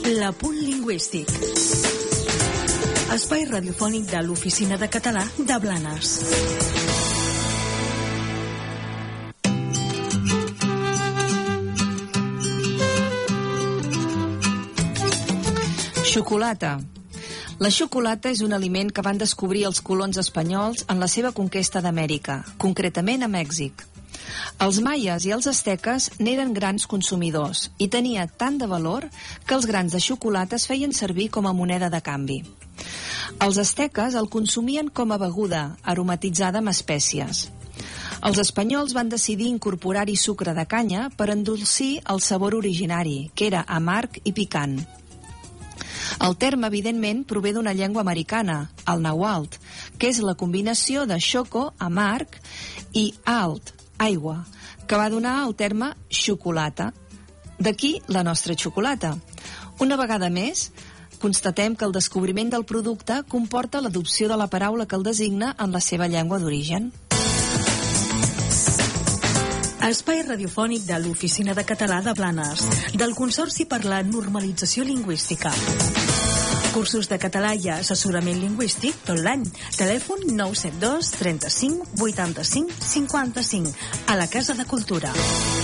L'Apunt Lingüístic. Espai radiofònic de l'Oficina de Català de Blanes. Xocolata. La xocolata és un aliment que van descobrir els colons espanyols en la seva conquesta d'Amèrica, concretament a Mèxic. Els maies i els asteques n'eren grans consumidors i tenia tant de valor que els grans de xocolata es feien servir com a moneda de canvi. Els asteques el consumien com a beguda, aromatitzada amb espècies. Els espanyols van decidir incorporar-hi sucre de canya per endolcir el sabor originari, que era amarg i picant. El terme, evidentment, prové d'una llengua americana, el nàhuatl, que és la combinació de xoco, amarg, i alt, aigua, que va donar el terme xocolata. D'aquí la nostra xocolata. Una vegada més, constatem que el descobriment del producte comporta l'adopció de la paraula que el designa en la seva llengua d'origen. Espai radiofònic de l'Oficina de Català de Blanes, del Consorci per la Normalització Lingüística. Cursos de català i assessorament lingüístic tot l'any. Telèfon 972 35 85 55 a la Casa de Cultura.